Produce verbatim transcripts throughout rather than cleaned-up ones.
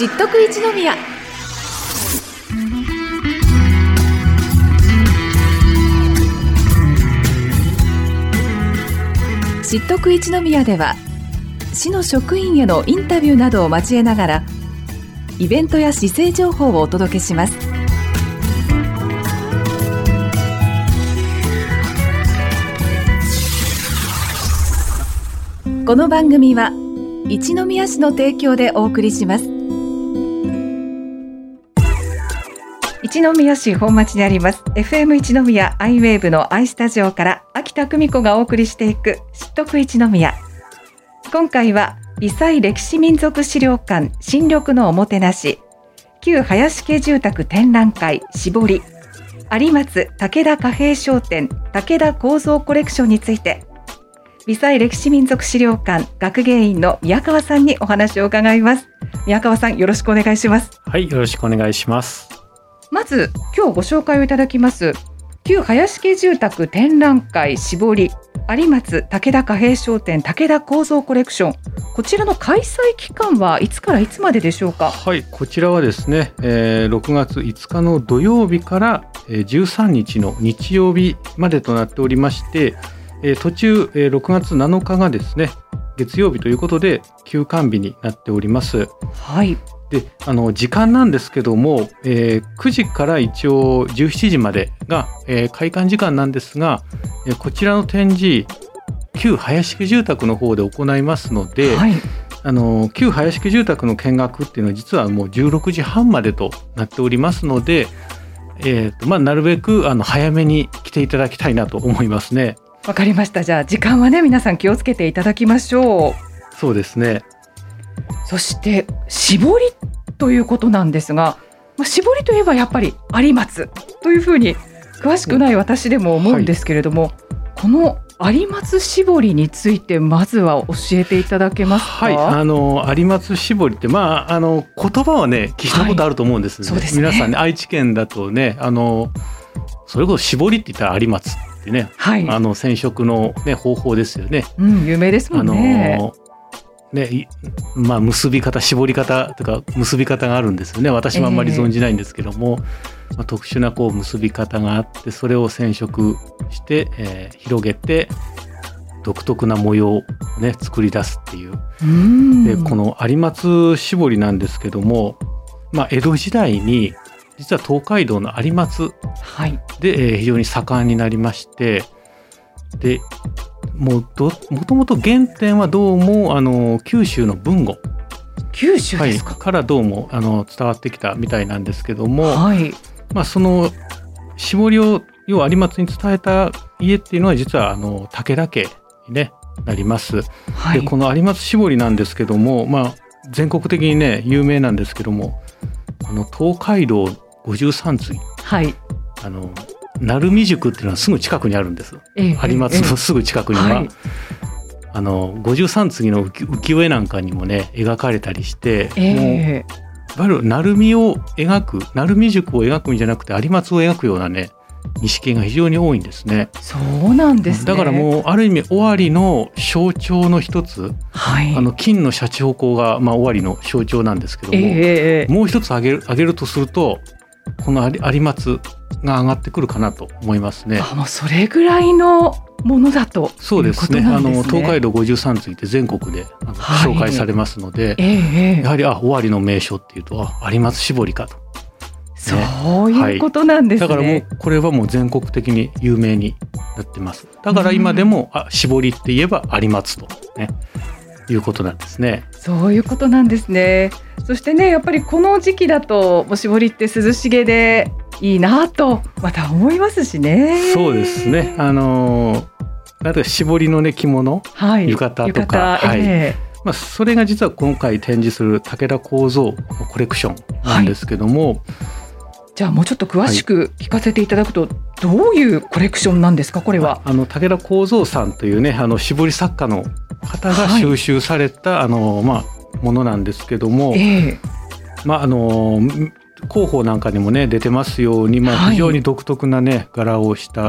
知っとく一宮。知っとく一宮では市の職員へのインタビューなどを交えながらイベントや市政情報をお届けします。この番組は一宮市の提供でお送りします。一宮市本町にあります エフエム 一宮アイウェーブの アイスタジオから秋田久美子がお送りしていく知っとく一宮。今回は微細歴史民族資料館新緑のおもてなし旧林家住宅展覧会絞り有松武田貨幣商店武田構造コレクションについて微細歴史民族資料館学芸員の宮川さんにお話を伺います。宮川さん、よろしくお願いします。 はい、よろしくお願いします。 まず今日ご紹介をいただきます旧林家住宅展覧会絞り有松武田貨幣商店武田構造コレクション、こちらの開催期間はいつからいつまででしょうか。 はい、こちらはですね、えー、ろくがついつかの土曜日から、えー、じゅうさんにちの日曜日までとなっておりまして、えー、途中、えー、ろくがつなのかがですね月曜日ということで休館日になっております。 はい。 であの時間なんですけども、えー、くじから一応じゅうしちじまでが、えー、開館時間なんですが、えー、こちらの展示旧林家住宅の方で行いますので、はい、あの旧林家住宅の見学っていうのは実はもうじゅうろくじはんまでとなっておりますので、えーとまあ、なるべくあの早めに来ていただきたいなと思いますね。 わかりました。じゃあ時間はね皆さん気をつけていただきましょう。 そうですね。 そして絞りということなんですが、まあ、絞りといえばやっぱり有松というふうに詳しくない私でも思うんですけれども、はい、この有松絞りについてまずは教えていただけますか。 はい、あの有松絞りって、まあ、あの言葉はね聞いたことあると思うんですね。はい、そうですね。皆さんね愛知県だとねあのそれこそ絞りって言ったら有松ってね、はい、あの染色の、ね、方法ですよね。 うん、有名ですもんね。あのねまあ、結び方絞り方とか結び方があるんですよね。私もあんまり存じないんですけども、えーまあ、特殊なこう結び方があってそれを染色して、えー、広げて独特な模様を、ね、作り出すっていう。うんでこの有松絞りなんですけども、まあ、江戸時代に実は東海道の有松で、はい、えー、非常に盛んになりまして、でもうどもともと原点はどうもあの九州の豊後九州ですか、 はい、からどうもあの伝わってきたみたいなんですけども、 はい、 まあ、その絞りを要は有松に伝えた家っていうのは実はあの武田家に、ね、なります。はい、でこの有松絞りなんですけども、まあ、全国的にね有名なんですけどもあの東海道ごじゅうさんつぎ、はい、あの鳴海宿っていうのはすぐ近くにあるんです。ええ、有松のすぐ近くには、はい、あのごじゅうさんつぎの浮世絵なんかにもね描かれたりして、えー、もういわゆる鳴海を描く鳴海宿を描くんじゃなくて有松を描くようなね錦絵が非常に多いんですね。 そうなんですね。 だからもうある意味尾張の象徴の一つ、はい、あの金のシャチホコが、まあ、尾張の象徴なんですけども、えー、もう一つ挙げる、挙げるとするとこの有松が上がってくるかなと思いますね。 あ、もうそれぐらいのものだということなんですね。そうですね。 あの東海道ごじゅうさんつぎって全国であの、はい、紹介されますので、えー、やはりあ尾張の名所っていうとあ有松絞りかと、ね、 そういうことなんですね。 はい、だからもうこれはもう全国的に有名になってます。だから今でも、うん、あ絞りって言えば有松とねいうことなんですね。 そういうことなんですね。そしてねやっぱりこの時期だともう絞りって涼しげでいいなとまた思いますしね。 そうですね。あのなんか絞りのね着物、はい、浴衣とか、はい、えーまあ、それが実は今回展示する武田構造のコレクションなんですけども、はい、 じゃあもうちょっと詳しく聞かせていただくと、はい、どういうコレクションなんですかこれは。 あの武田構造さんというねあの絞り作家の方が収集された、はい、あのまあものなんですけども、えーまあ、あの広報なんかにもね出てますように、まあ、非常に独特なね、はい、柄をした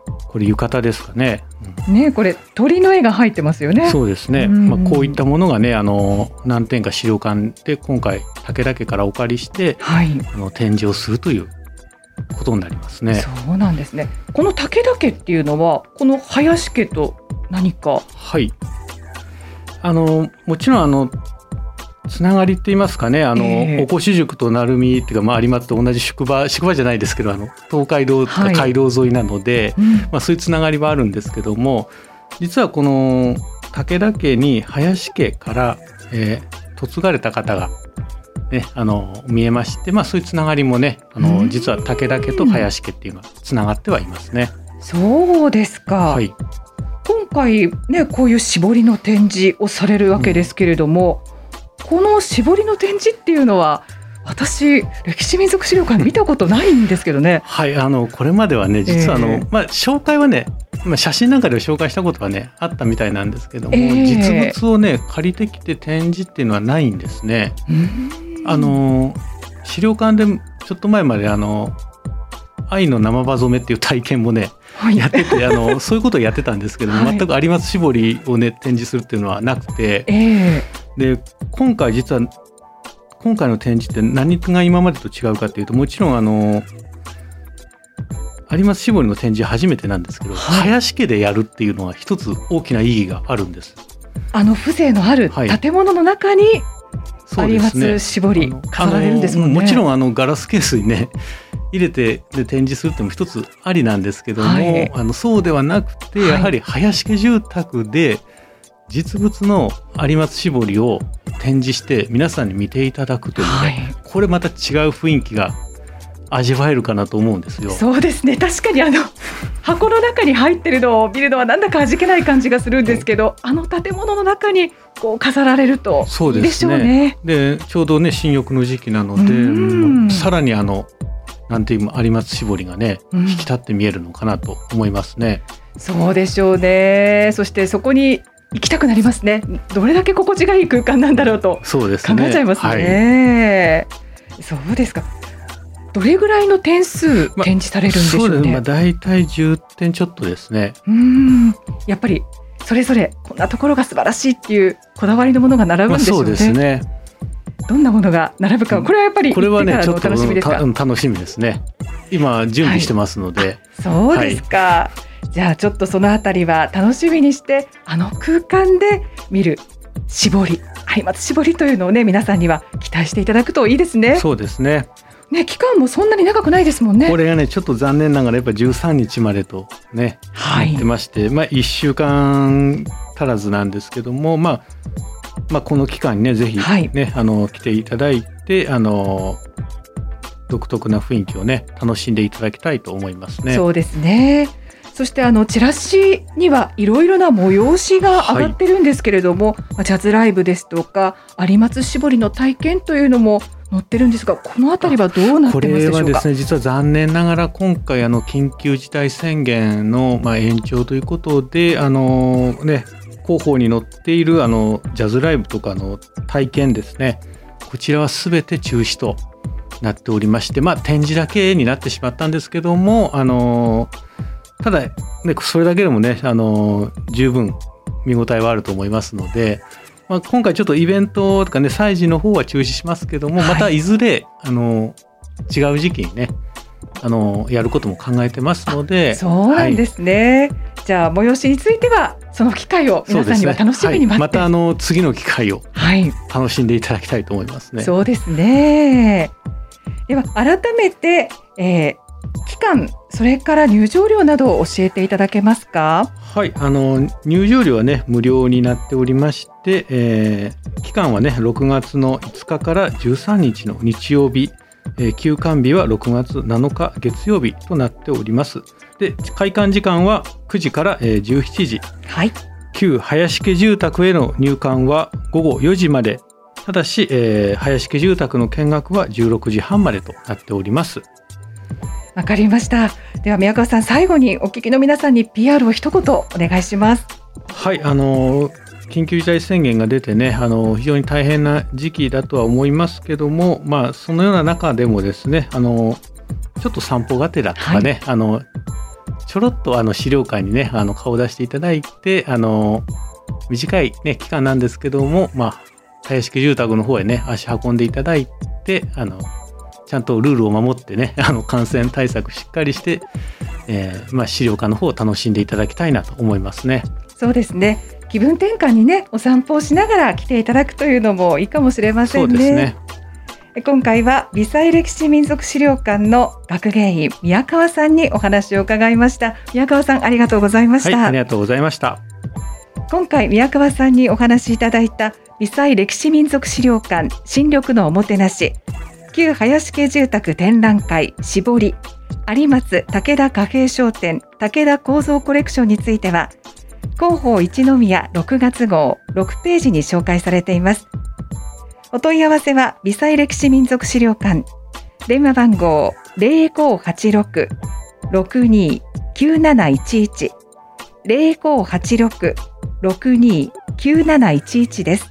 これ浴衣ですかね。 うん、ねこれ鳥の絵が入ってますよね。 そうですね、まあ、こういったものがねあの何点か資料館で今回武田家からお借りして、はい、あの展示をするということになりますね。 そうなんですね。この武田家っていうのはこの林家と何か。 はいあのもちろんあのつながりって言いますかねあの、えー、おこし塾と鳴海っていうか、まあ、有松と同じ宿場宿場じゃないですけどあの東海道とか街道沿いなので、はいうんまあ、そういうつながりはあるんですけども実はこの武田家に林家から、えー、嫁がれた方が、ね、あの見えまして、まあ、そういうつながりもねあの実は武田家と林家っていうのがつながってはいますね。 そうですか、はい、今回、ね、こういう絞りの展示をされるわけですけれども、うんこの絞りの展示っていうのは私歴史民族資料館見たことないんですけどね。 はいあのこれまではね実はあの、えーまあ、紹介はね、まあ、写真なんかで紹介したことはねあったみたいなんですけども、えー、実物をね借りてきて展示っていうのはないんですね。あの資料館でちょっと前まであの愛の生場染めっていう体験もね、はい、やっててあのそういうことをやってたんですけども、はい、全く有松絞りをね展示するっていうのはなくて、えーで今回実は今回の展示って何が今までと違うかというともちろんあの有松絞りの展示初めてなんですけど、はい、林家でやるっていうのは一つ大きな意義があるんです。 あの風情のある建物の中に有松絞り飾られるんですもんね。 もちろんあのガラスケースにね入れてで展示するっても一つありなんですけども、はい、あのそうではなくてやはり林家住宅で実物の有松絞りを展示して皆さんに見ていただくというので、はい、これまた違う雰囲気が味わえるかなと思うんですよ。 そうですね確かにあの箱の中に入ってるのを見るのはなんだか味気ない感じがするんですけど、あの建物の中にこう飾られるといいでしょうね。そうですね。 でちょうどね新緑の時期なので、うん、さらにあのなんていう有松絞りがね、うん、引き立って見えるのかなと思いますね。 そうでしょうね。そしてそこに行きたくなりますね。どれだけ心地がいい空間なんだろうと考えちゃいますね。はい、そうですか。どれぐらいの点数展示されるんでしょうね。まあ、そうですね。まあ、大体じゅってんちょっとですね。 うーんやっぱりそれぞれこんなところが素晴らしいっていうこだわりのものが並ぶんでしょうね。まあ、そうですね。どんなものが並ぶかこれはやっぱり行ってからのお楽しみですか。 これはねちょっと楽しみですね。今準備してますので、はい、 そうですか、はい、じゃあちょっとそのあたりは楽しみにしてあの空間で見る絞り有松絞りというのをね皆さんには期待していただくといいですね。 そうですね。 ね期間もそんなに長くないですもんね。 これがねちょっと残念ながらやっぱじゅうさんにちまでとね、はい、言ってまして、まあ、いっしゅうかん足らずなんですけども、まあ、まあこの期間にねぜひね、はい、あの来ていただいてあの独特な雰囲気をね楽しんでいただきたいと思いますね。 そうですね。そしてあのチラシにはいろいろな催しが上がってるんですけれども、はい、ジャズライブですとか有松絞りの体験というのも載ってるんですがこのあたりはどうなってますでしょうか。 これはですね実は残念ながら今回あの緊急事態宣言のまあ延長ということであのね広報に載っているあのジャズライブとかの体験ですねこちらはすべて中止となっておりまして、まあ、展示だけになってしまったんですけどもあのただ、ね、それだけでもねあの十分見応えはあると思いますので、まあ、今回ちょっとイベントとかね催事の方は中止しますけども、はい、またいずれあの違う時期にねあのやることも考えてますので。 そうなんですね、はい、じゃあ催しについてはその機会を皆さんには楽しみに待って、ねはい、 またあの次の機会を楽しんでいただきたいと思いますね、 はい、そうですね。では改めて、えー、期間それから入場料などを教えていただけますか。 はい、あの入場料はね無料になっておりまして、えー、期間はねろくがつのいつかからじゅうさんにちの日曜日、えー、休館日はろくがつなのか月曜日となっております。で開館時間はくじから、えー、じゅうしちじ、はい、旧林家住宅への入館はごごよじまで。ただし、えー、林家住宅の見学はじゅうろくじはんまでとなっております。 わかりました。では宮川さん最後にお聞きの皆さんに ピーアール を一言お願いします。 はい、あの緊急事態宣言が出てねあの非常に大変な時期だとは思いますけども、まあ、そのような中でもですねあのちょっと散歩がてらとかね、はい、あのちょろっとあの資料館にねあの顔を出していただいて、あの短い、ね、期間なんですけども、まあ、林式住宅の方へね足運んでいただいて、あのちゃんとルールを守ってねあの感染対策しっかりして、えーまあ、資料館の方を楽しんでいただきたいなと思いますね。 そうですね、気分転換にねお散歩をしながら来ていただくというのもいいかもしれませんね。 そうですね。 今回は微細歴史民族資料館の学芸員宮川さんにお話を伺いました。宮川さん、ありがとうございました。 はい、ありがとうございました。 今回宮川さんにお話しいただいた微細歴史民族資料館新緑のおもてなし旧林家住宅展覧会絞り有松武田貨幣商店武田構造コレクションについては広報一宮ろくがつ号ろくページに紹介されています。お問い合わせは微細歴史民族資料館電話番号 ゼロごはちろく ろくにきゅうなないちいち ゼロごはちろく ろくにきゅうなないちいち です。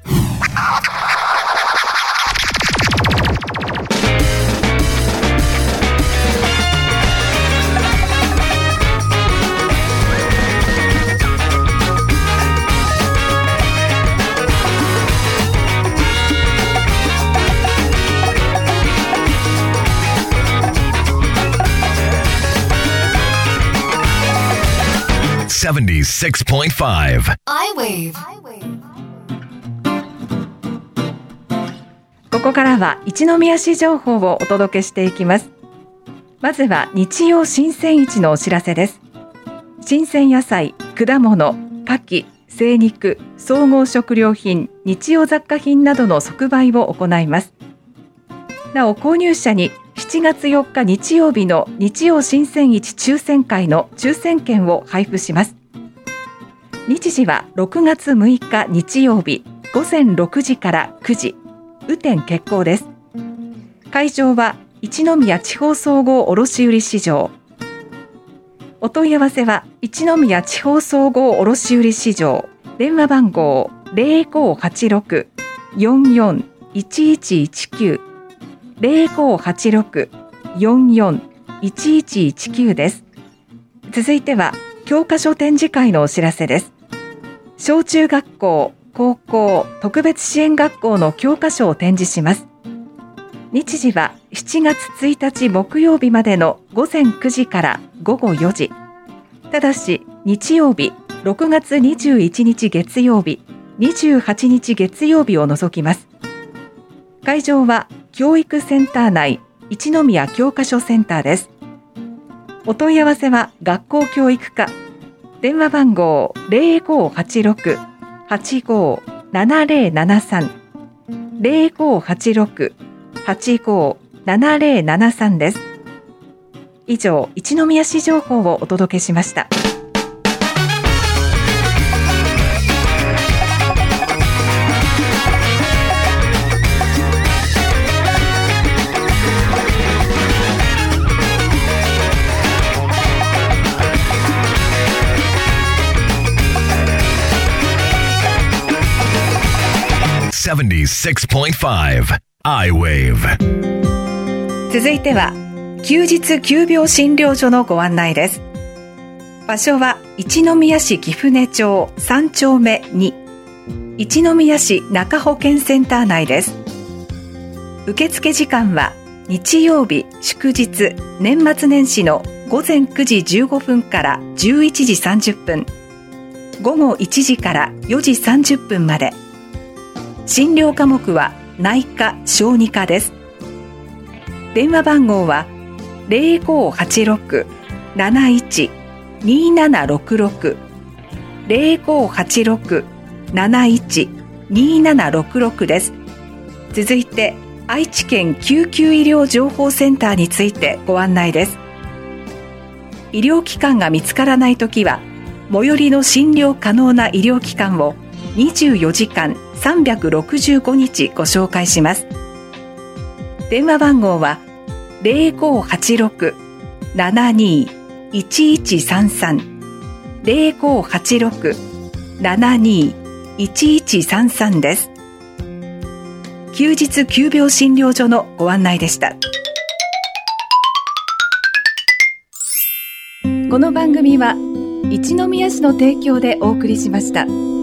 セブンティーシックスポイントファイブ I-Wave。 ここからは一宮市情報をお届けしていきます。まずは日曜新鮮市のお知らせです。新鮮野菜、果物、牡蠣、精肉、総合食料品、日用雑貨品などの即売を行います。なお購入者にしちがつよっか日曜日の日曜新鮮市抽選会の抽選券を配布します。日時はろくがつむいか日曜日ごぜんろくじからくじ、雨天決行です。会場は一宮地方総合卸売市場。お問い合わせは一宮地方総合卸売市場電話番号 ゼロごはちろく よんよん いちいちいちきゅう ゼロごはちろく よんよん いちいちいちきゅう です。続いては教科書展示会のお知らせです。小中学校、高校、特別支援学校の教科書を展示します。日時はしちがつついたち木曜日までのごぜんくじからごごよじ。ただし日曜日、ろくがつにじゅういちにち月曜日、にじゅうはちにち月曜日を除きます。会場は教育センター内一宮教科書センターです。お問い合わせは学校教育課電話番号 ゼロごはちろく はちごななゼロななさん ゼロごはちろく はちごななゼロななさん です。以上、一宮市情報をお届けしました。 セブンティーシックスポイントファイブ I-Wave。 続いては休日急病診療所のご案内です。場所は一宮市貴船町さんちょうめに一宮市中保健センター内です。受付時間は日曜日祝日年末年始のごぜんくじじゅうごふんからじゅういちじさんじゅっぷん、午後いちじからよじさんじゅっぷんまで。診療科目は内科・小児科です。電話番号は ゼロごはちろく なないち にななろくろく ゼロごはちろく なないち にななろくろく です。続いて愛知県救急医療情報センターについてご案内です。医療機関が見つからないときは最寄りの診療可能な医療機関をにじゅうよじかんさんびゃくろくじゅうごにちご紹介します。電話番号は ゼロごはちろく ななにいちいちさんさん ゼロごはちろく ななにいちいちさんさん です。休日急病診療所のご案内でした。 この番組は一宮市の提供でお送りしました。